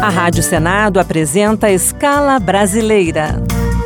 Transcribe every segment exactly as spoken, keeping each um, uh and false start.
A Rádio Senado apresenta Escala Brasileira.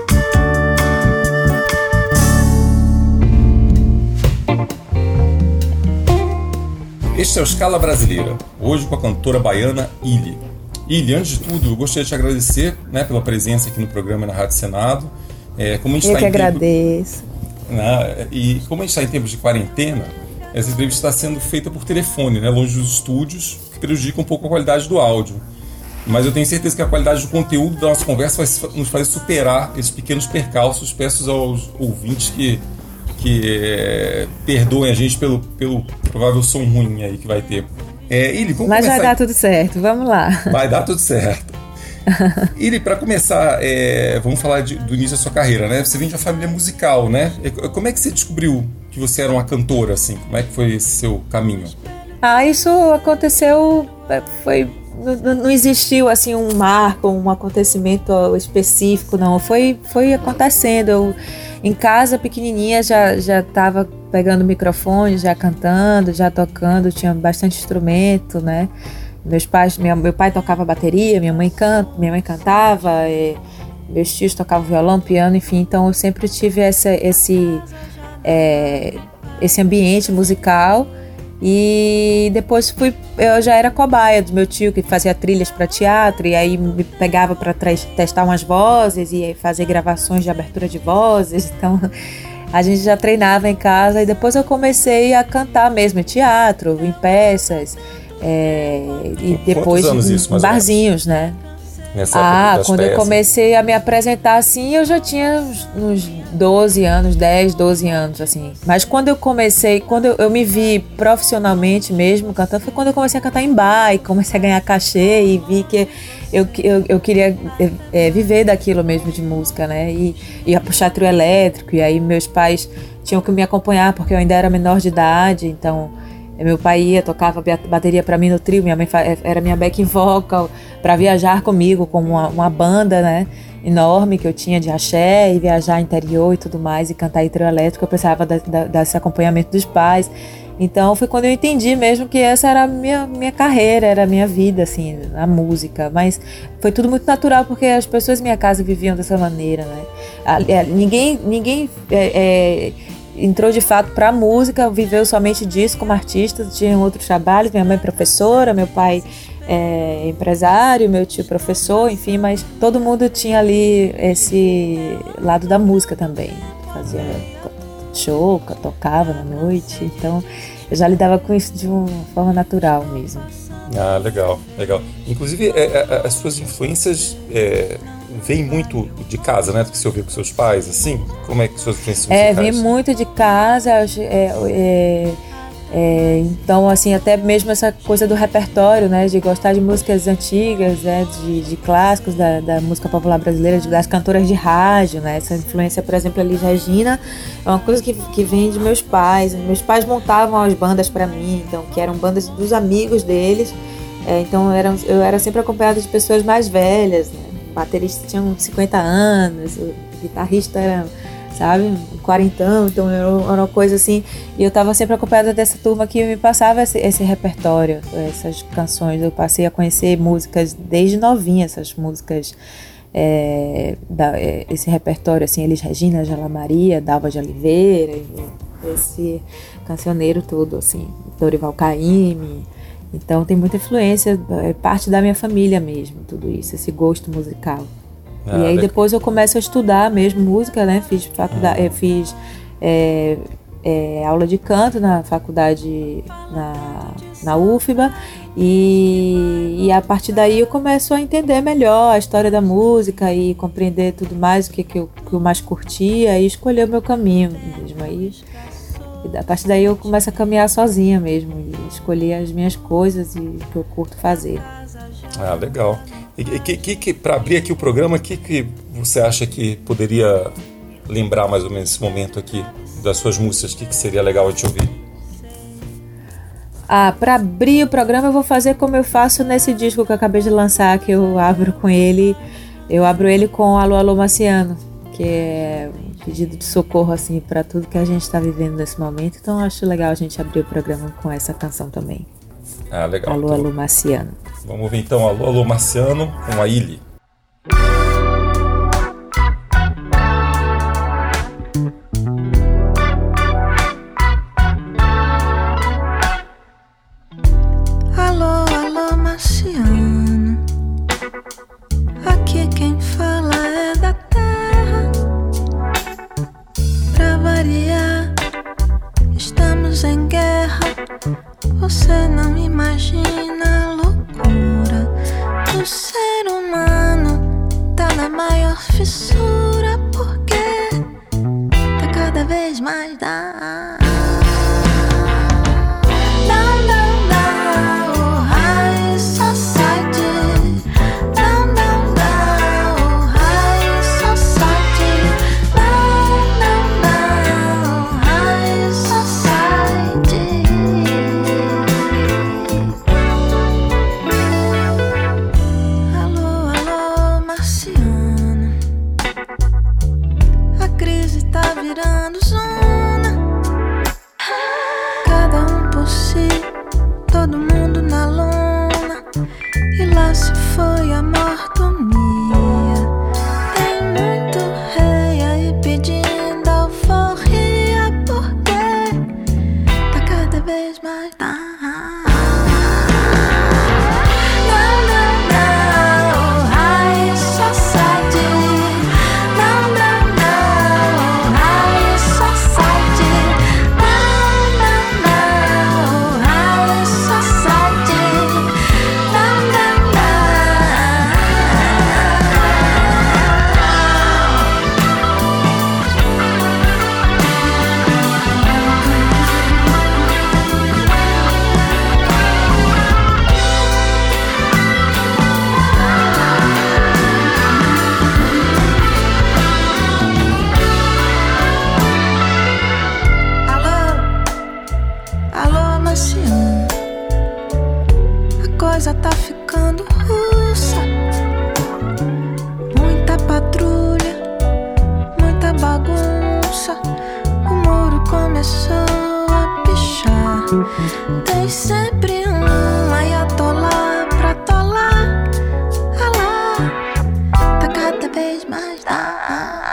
Este é o Escala Brasileira, hoje com a cantora baiana Illy. Illy, antes de tudo, eu gostaria de te agradecer, né, pela presença aqui no programa na Rádio Senado. É, como a gente eu tá que em tempo, agradeço. Né, e como a gente está em tempos de quarentena, essa entrevista está sendo feita por telefone, né, longe dos estúdios, que prejudica um pouco a qualidade do áudio. Mas eu tenho certeza que a qualidade do conteúdo da nossa conversa vai nos fazer superar esses pequenos percalços. Peço aos ouvintes que, que é, perdoem a gente pelo, pelo provável som ruim aí que vai ter. É, Illy, vamos Mas começar... vai dar tudo certo, vamos lá. Vai dar tudo certo. Illy, para começar, é, vamos falar de, do início da sua carreira, né? Você vem de uma família musical, né? Como é que você descobriu que você era uma cantora, assim? Como é que foi esse seu caminho? Ah, isso aconteceu, foi... Não, não existiu assim um marco, um acontecimento específico, não. Foi, foi acontecendo. Eu, em casa, pequenininha, já já estava pegando o microfone, já cantando, já tocando. Tinha bastante instrumento, né? Meus pais, minha, meu pai tocava bateria, minha mãe canta, minha mãe cantava, e meus tios tocavam violão, piano, enfim. Então eu sempre tive essa, esse é, esse ambiente musical. E depois fui, eu já era cobaia do meu tio, que fazia trilhas para teatro, e aí me pegava para testar umas vozes e fazer gravações de abertura de vozes. Então a gente já treinava em casa, e depois eu comecei a cantar mesmo em teatro, em peças, é, e depois anos em, isso, em barzinhos, né? Nessa ah, época quando peças. Eu comecei a me apresentar assim, eu já tinha uns, uns doze anos, dez, doze anos, assim. Mas quando eu comecei, quando eu, eu me vi profissionalmente mesmo cantando, foi quando eu comecei a cantar em bar e comecei a ganhar cachê e vi que eu, eu, eu queria é, viver daquilo mesmo de música, né? E ia puxar trio elétrico, e aí meus pais tinham que me acompanhar porque eu ainda era menor de idade, então... Meu pai ia, tocava bateria pra mim no trio, minha mãe era minha backing vocal, para viajar comigo com uma, uma banda, né, enorme que eu tinha de axé, e viajar interior e tudo mais, e cantar em trio elétrico. Eu precisava da, da, desse acompanhamento dos pais. Então foi quando eu entendi mesmo que essa era a minha, minha carreira, era a minha vida, assim, a música. Mas foi tudo muito natural, porque as pessoas em minha casa viviam dessa maneira, né. Ninguém... ninguém é, é, entrou de fato para a música, viveu somente disso como artista. Tinha outros trabalhos, minha mãe professora, meu pai é, empresário, meu tio professor, enfim, mas todo mundo tinha ali esse lado da música também. Fazia show, tocava na noite, então eu já lidava com isso de uma forma natural mesmo. Ah, legal, legal. Inclusive, é, é, as suas influências é, vêm muito de casa, né? Do que você ouviu com seus pais, assim? Como é que suas influências musicais? É, vem muito de casa, é, é, é, então, assim, até mesmo essa coisa do repertório, né? De gostar de músicas antigas, né? De, de clássicos da, da música popular brasileira, de, das cantoras de rádio, né? Essa influência, por exemplo, a Elis Regina, é uma coisa que, que vem de meus pais. Meus pais montavam as bandas para mim, então, que eram bandas dos amigos deles. É, então, eram, eu era sempre acompanhada de pessoas mais velhas, né? O baterista tinha uns cinquenta anos, o guitarrista era, sabe, um quarentão, então era uma coisa assim. E eu estava sempre acompanhada dessa turma que me passava esse, esse repertório, essas canções. Eu passei a conhecer músicas desde novinha, essas músicas, é, da, é, esse repertório, assim, Elis Regina, Angela Maria, Dalva de Oliveira, esse cancioneiro todo, assim, Dorival Caymmi. Então tem muita influência, é parte da minha família mesmo, tudo isso, esse gosto musical. Ah, e aí legal. Depois eu começo a estudar mesmo música, né? Fiz faculdade, uhum. fiz é, é, aula de canto na faculdade, na, na U F B A, e, e a partir daí eu começo a entender melhor a história da música e compreender tudo mais, o que, que, eu, que eu mais curtia, e escolher o meu caminho mesmo. Aí, e a partir daí eu começo a caminhar sozinha mesmo e escolher as minhas coisas e o que eu curto fazer. Ah, legal. E que, que, que, para abrir aqui o programa, o que, que você acha que poderia lembrar mais ou menos esse momento aqui das suas músicas? O que, que seria legal a gente ouvir? Ah, para abrir o programa eu vou fazer como eu faço nesse disco que eu acabei de lançar, que eu abro com ele, eu abro ele com Alô, Alô, Marciano, que é pedido de socorro, assim, para tudo que a gente está vivendo nesse momento. Então acho legal a gente abrir o programa com essa canção também. Ah, legal. Alô, então... Alô, Marciano. Vamos ver então Alô, Alô Marciano com a Illy. Alô, alô Marciano, aqui quem fala é da terra. Pra variar, estamos em guerra. Você não imagina a loucura do ser humano. Tá na maior fissura porque tá cada vez mais da. Down, down, down, oh, high society. Down, down, down, oh, high society. Down, down, down, oh, high society. Alô, alô, Marciano, a crise tá virando zona. Cada um por si, todo mundo na lona. E lá se foi a mordomia. Tem muito rei aí pedindo alforria porque tá cada vez mais da. Down, down, down, oh, high society. Down, down, down, oh, high society. Down, down, down, oh, high society. Down, down, down. Alô, alô, Marciano, a coisa tá ficando russa. Muita patrulha, muita bagunça. O muro começou a pichar. Tem sempre um ayatolá pra tolar. Alá, tá cada vez mais da.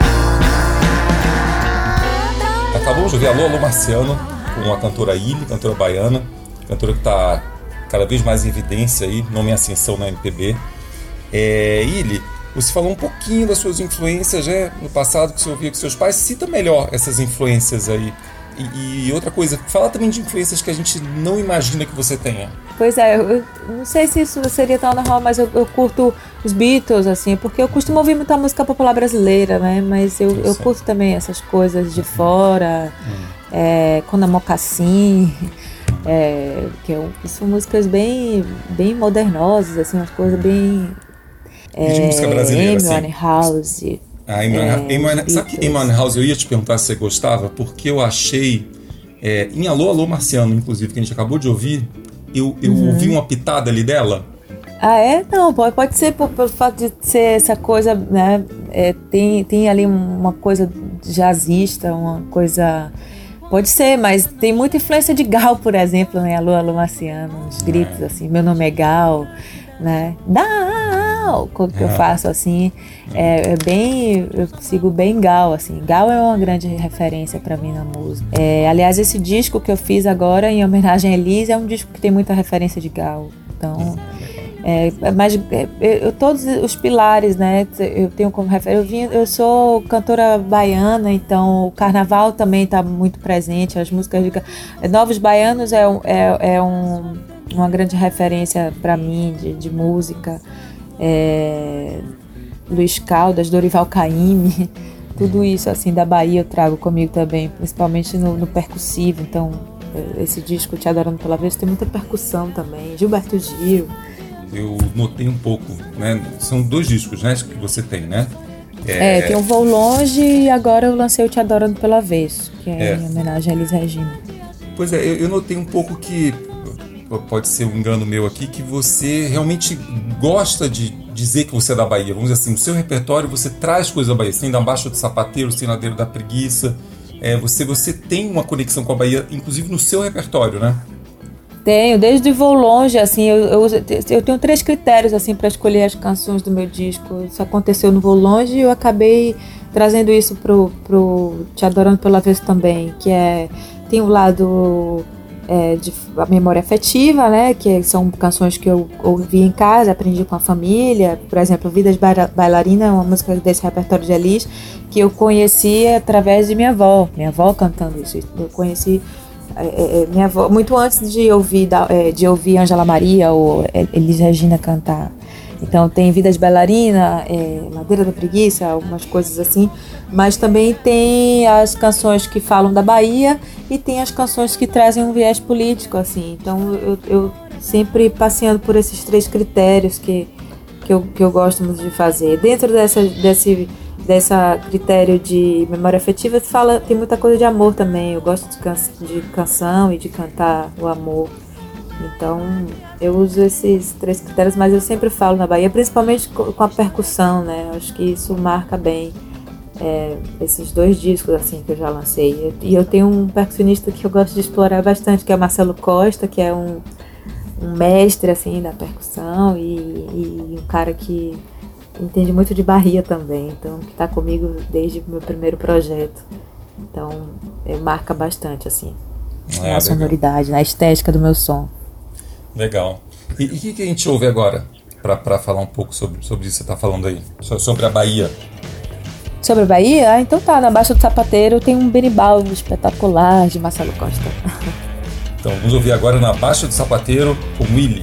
Acabamos de ouvir Alô, Alô Marciano com a cantora Illy, cantora baiana, cantora que está cada vez mais em evidência aí, nome em ascensão na M P B. É, Illy, você falou um pouquinho das suas influências, né, no passado que você ouvia com seus pais. Cita melhor essas influências aí. E, e outra coisa, fala também de influências que a gente não imagina que você tenha. Pois é, eu, eu não sei se isso seria tão normal, mas eu, eu curto os Beatles, assim, porque eu costumo ouvir muita música popular brasileira, né? Mas eu, eu curto também essas coisas de fora, hum. é, Conda Mocassim, é, que, eu, que são músicas bem, bem modernosas, assim, umas coisas bem... É, de música brasileira, Amy assim. Winehouse. Ah, Amy, é, Amy, sabe que Amy Winehouse, eu ia te perguntar se você gostava, porque eu achei, é, em Alô, Alô Marciano, inclusive, que a gente acabou de ouvir, eu, eu uhum. ouvi uma pitada ali dela. Ah, é? Não, pode, pode ser por, pelo fato de ser essa coisa, né, é, tem, tem ali uma coisa jazzista, uma coisa... Pode ser, mas tem muita influência de Gal, por exemplo, né, Alô, Alô Marciano, uns gritos, é. assim, meu nome é Gal, né, Gal, quando que é. eu faço, assim, é, é bem, eu sigo bem Gal, assim, Gal é uma grande referência pra mim na música. É, aliás, esse disco que eu fiz agora, em homenagem a Elis, é um disco que tem muita referência de Gal, então... É, mas eu, todos os pilares, né, eu tenho como referência, eu, vim, eu sou cantora baiana, então o carnaval também está muito presente, as músicas de Novos Baianos é, é, é um, uma grande referência para mim de, de música, é, Luiz Caldas, Dorival Caymmi, tudo isso assim da Bahia eu trago comigo também, principalmente no, no percussivo, então esse disco Te Adorando Pela Vez tem muita percussão também, Gilberto Gil. Eu notei um pouco, né? São dois discos, né, que você tem, né? É, é tem o Vou Longe e agora eu lancei o Te Adorando Pela Vez, que é, é. em homenagem a Elis Regina. Pois é, eu, eu notei um pouco que, pode ser um engano meu aqui, que você realmente gosta de dizer que você é da Bahia. Vamos dizer assim, no seu repertório você traz coisas da Bahia. Você tem da Baixa do Sapateiro, você tem Ladeiro da Preguiça. É, você, você tem uma conexão com a Bahia, inclusive no seu repertório, né? Tenho, desde Vou Longe, assim, eu, eu, eu tenho três critérios, assim, para escolher as canções do meu disco. Isso aconteceu no Vou Longe e eu acabei trazendo isso pro, pro Te Adorando Pelo Avesso também, que é, tem o lado é, de a memória afetiva, né, que são canções que eu ouvi em casa, aprendi com a família. Por exemplo, Vida de Bailarina é uma música desse repertório de Elis, que eu conheci através de minha avó, minha avó cantando isso. Eu conheci É, é, minha avó, muito antes de ouvir, da, é, de ouvir Ângela Maria ou Elis Regina cantar. Então tem Vida de Bailarina, é, Madeira da Preguiça, algumas coisas assim. Mas também tem as canções que falam da Bahia e tem as canções que trazem um viés político, assim. Então eu, eu sempre passeando por esses três critérios que, que, eu, que eu gosto muito de fazer. Dentro dessa, desse... dessa critério de memória afetiva, fala, tem muita coisa de amor também. Eu gosto de, can, de canção e de cantar o amor. Então, eu uso esses três critérios, mas eu sempre falo na Bahia, principalmente com a percussão, né? Acho que isso marca bem é, esses dois discos assim que eu já lancei. E eu tenho um percussionista que eu gosto de explorar bastante, que é o Marcelo Costa, que é um, um mestre assim da percussão e, e um cara que entende muito de Bahia também, então que está comigo desde o meu primeiro projeto. Então, é, marca bastante, assim, é, na sonoridade, na estética do meu som. Legal. E o que, que a gente ouve agora, para falar um pouco sobre, sobre isso que você está falando aí, sobre a Bahia? Sobre a Bahia? Ah, então tá, na Baixa do Sapateiro tem um berimbau espetacular de Marcelo Costa. Então, vamos ouvir agora na Baixa do Sapateiro com Willy.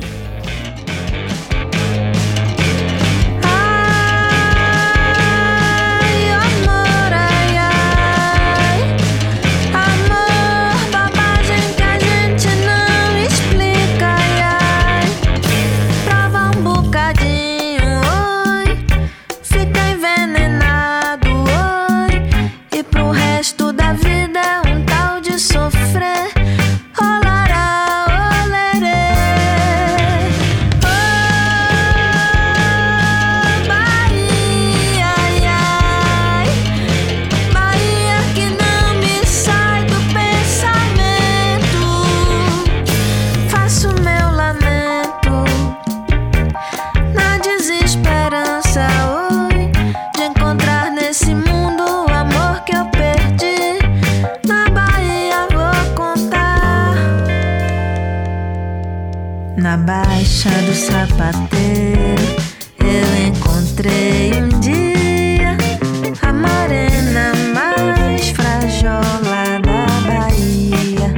Na Baixa do Sapateiro eu encontrei um dia a morena mais frajola da Bahia.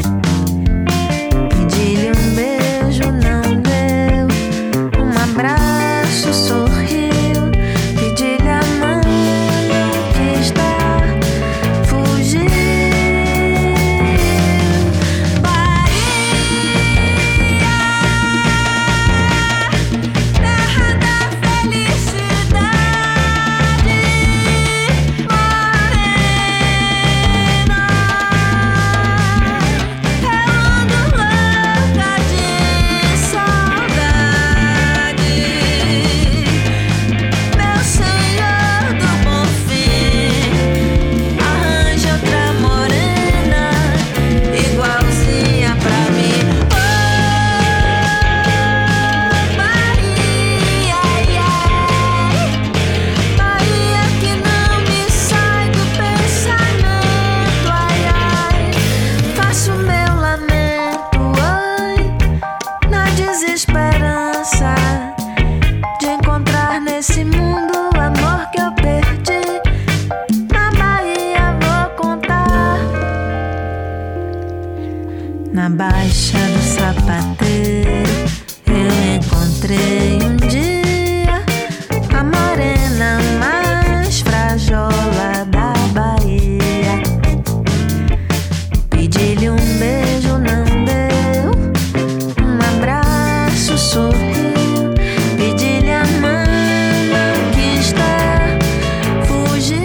Pedi-lhe um beijo, não deu, um abraço, sorriu. Pedi-lhe a mão, não quis dar, fugiu. Na Baixa do Sapateiro eu encontrei um dia a morena mais frajola da Bahia. Pedi-lhe um beijo, não deu, um abraço, sorriu. Pedi-lhe a mão, não quis dar, fugiu.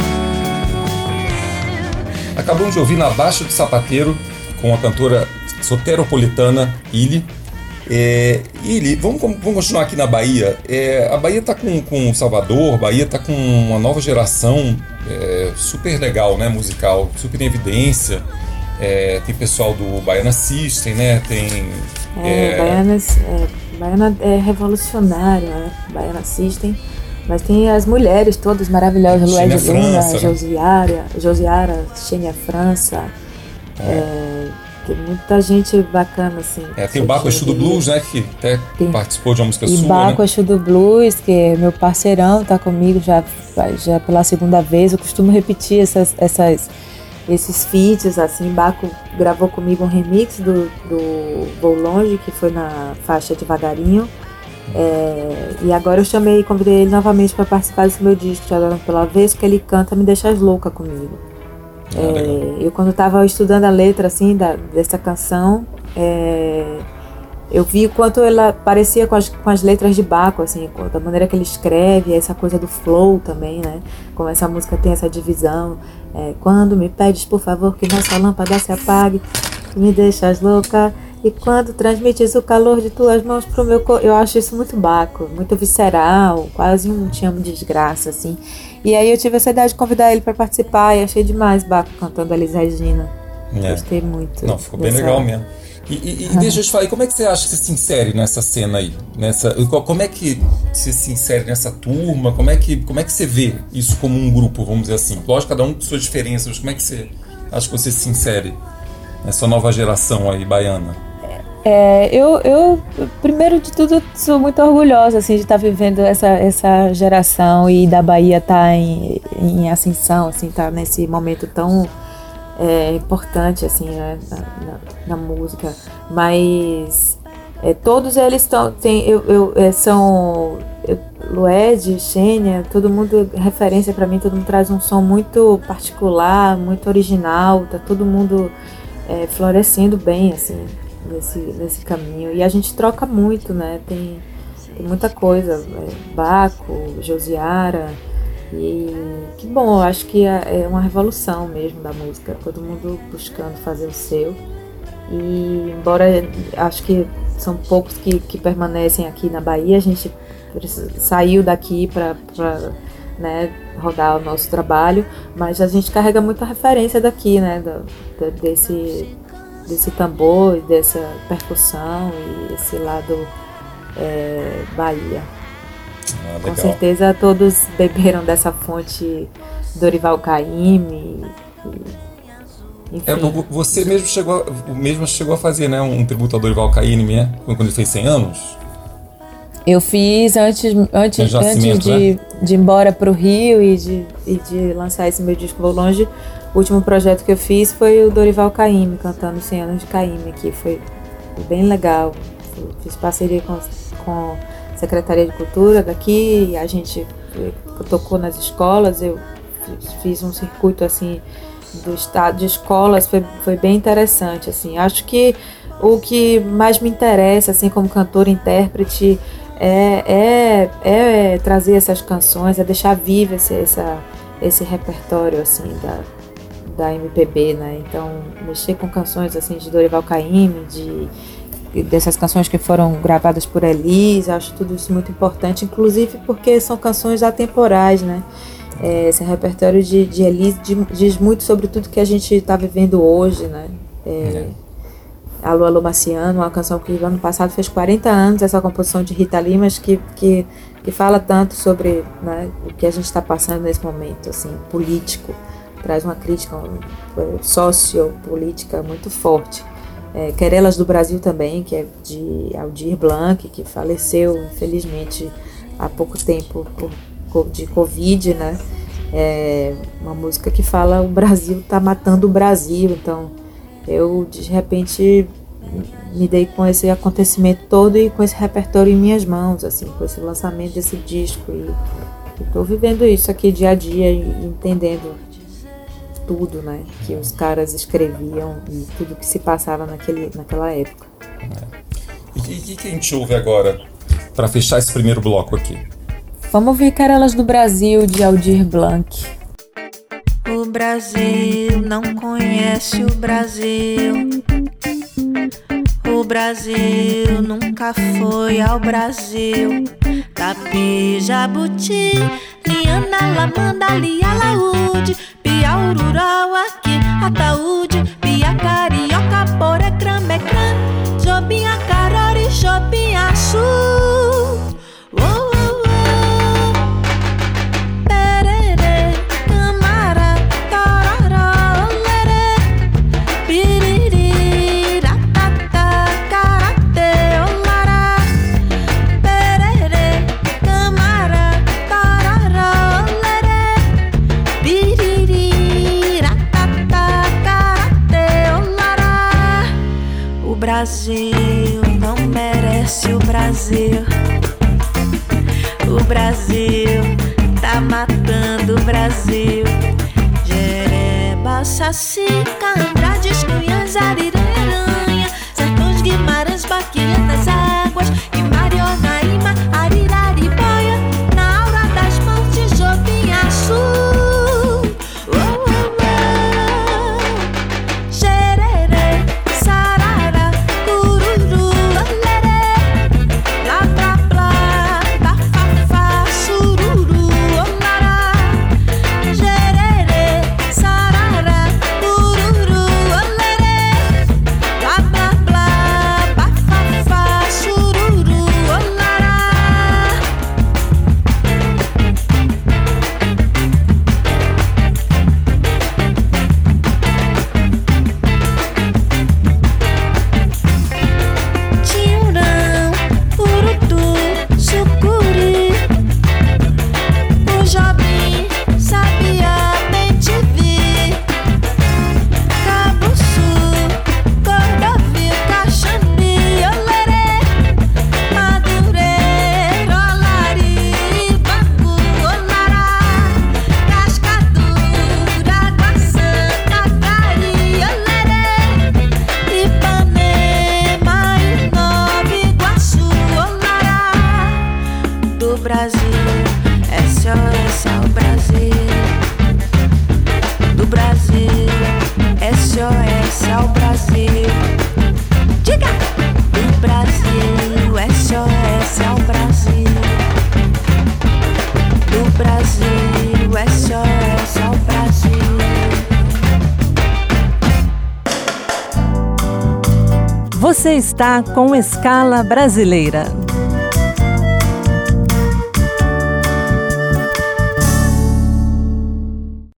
Acabamos de ouvir Na Baixa do Sapateiro com a cantora soteropolitana Illy. É, Illy, vamos, vamos continuar aqui na Bahia. É, a Bahia está com, com Salvador, a Bahia está com uma nova geração é, super legal, né, musical, super em evidência. É, tem pessoal do Baiana System, né? Tem... É, é... Baiana, é, Baiana é revolucionário, né? Baiana System. Mas tem as mulheres todas maravilhosas, Lued Luna, né? Josiara, Josiara, Xenia França. É. É, tem muita gente bacana, assim. É, tem o Baco Exu do Blues, né? Que até tem. Participou de uma música e sua, Baco né? Exu do Blues, que é meu parceirão, tá comigo já, já pela segunda vez. Eu costumo repetir essas, essas, esses feats, assim. Baco gravou comigo um remix do, do Vou Longe, que foi na faixa Devagarinho. É, e agora eu chamei e convidei ele novamente para participar desse meu disco, Chorando pela Vez, que ele canta Me Deixas Louca comigo. Ah, é, eu quando estava estudando a letra assim, da, dessa canção, é, eu vi o quanto ela parecia com as, com as letras de Baco, assim, da maneira que ele escreve, essa coisa do flow também, né? Como essa música tem essa divisão. É, quando me pedes, por favor, que nossa lâmpada se apague, me deixas louca. E quando transmites o calor de tuas mãos pro meu corpo, eu acho isso muito Baco, muito visceral, quase um te amo de desgraça, assim. E aí eu tive essa ideia de convidar ele para participar e achei demais Baco cantando a Elis Regina. É. Gostei muito. Não, ficou bem legal mesmo. E, e, e deixa eu te falar, e como é que você acha que você se insere nessa cena aí? Nessa, como é que você se insere nessa turma? Como é que, como é que você vê isso como um grupo, vamos dizer assim? Lógico, cada um com suas diferenças, mas como é que você acha que você se insere nessa nova geração aí, baiana? É, eu, eu, primeiro de tudo, sou muito orgulhosa assim, de estar vivendo essa, essa geração e da Bahia estar em, em ascensão, assim, estar nesse momento tão é, importante assim, né, na, na, na música. Mas é, todos eles tão, tem, eu, eu, é, são eu, Lued, Xenia, todo mundo referência para mim, todo mundo traz um som muito particular, muito original, tá todo mundo é, florescendo bem, assim. Nesse, nesse caminho, e a gente troca muito, né, tem, tem muita coisa, é, Baco, Josiara, e que bom, eu acho que é, é uma revolução mesmo da música, todo mundo buscando fazer o seu, e embora acho que são poucos que, que permanecem aqui na Bahia, a gente saiu daqui para né, rodar o nosso trabalho, mas a gente carrega muita referência daqui, né, do, do, desse desse tambor, dessa percussão e esse lado é, Bahia. Ah, com certeza todos beberam dessa fonte Dorival Caymmi. É, você mesmo chegou, mesmo chegou a fazer, né, um tributo ao Dorival Caymmi, né, quando ele fez cem anos? Eu fiz antes, antes, antes de, né? de ir embora para o Rio e de, e de lançar esse meu disco Vou Longe. O último projeto que eu fiz foi o Dorival Caymmi, cantando cem anos de Caymmi, que foi bem legal. Eu fiz parceria com, com a Secretaria de Cultura daqui, e a gente tocou nas escolas, eu fiz um circuito assim do estado de escolas, foi, foi bem interessante. Assim. Acho que o que mais me interessa assim, como cantora e intérprete é, é, é trazer essas canções, é deixar vivo esse, essa, esse repertório assim, da da M P B, né? Então, mexer com canções assim de Dorival Caymmi, de, dessas canções que foram gravadas por Elis, acho tudo isso muito importante, inclusive porque são canções atemporais, né? É, esse repertório de, de Elis diz muito sobre tudo que a gente está vivendo hoje, né? É, Alô, Alô Marciano, uma canção que ano passado fez quarenta anos, essa composição de Rita Lee, mas que, que, que fala tanto sobre, né, o que a gente está passando nesse momento, assim, político. Traz uma crítica sociopolítica muito forte. É, Querelas do Brasil também, que é de Aldir Blanc, que faleceu, infelizmente, há pouco tempo por, de Covid, né? É uma música que fala o Brasil está matando o Brasil. Então, eu, de repente, me dei com esse acontecimento todo e com esse repertório em minhas mãos, assim, com esse lançamento desse disco. E estou vivendo isso aqui dia a dia e entendendo tudo, né, que os caras escreviam e tudo que se passava naquele, naquela época. É. E o que, que a gente ouve agora para fechar esse primeiro bloco aqui? Vamos ouvir Querelas do Brasil, de Aldir Blanc. O Brasil não conhece o Brasil. O Brasil nunca foi ao Brasil. Tapi, Jabuti, Liana, Lamanda, Lia, Laúde, Piaururau, aqui, Ataúde, Pia, carioca, poré, crame, crame, jobinha, carori, jobinha, sul. Oh, oh, oh. Perere, camara, tarará, olere, piriri, ratata, karate, olara. Perere, camara, tarará, olere, piriri, ratata, karate, olara. O Brasil não merece o Brasil. O Brasil tá matando o Brasil. Jereba, Saci, Andrades, Cunhas, Ariranha, Sertões, Guimarães, Baquilha das Águas, e Marionaíma, Ariraribóia, na aura das mãos de Jobim Azul. Oh, oh, oh. Xerere, sarara, cururu, olere, blá, blá, blá, bafafá, sururu, olará. Xerere, sarara, cururu, olere, blá, blá, blá, bafafá, sururu, olará. Tiurão, urutu, sucuri, o Jobim, Sabiá, bem-te-vi, Cabuçu, Cordovil, Caxambi, olerê, Madureira, Olari, Bangu, olará, Cascadura, Água Santa, Cari, olerê, Ipanema e Nova Iguaçu, olará. Do Brasil, S O S ao Brasil. Do Brasil, S O S ao Brasil. Diga! Do Brasil, S O S ao Brasil. Do Brasil, S O S ao Brasil. Você está com Escala Brasileira.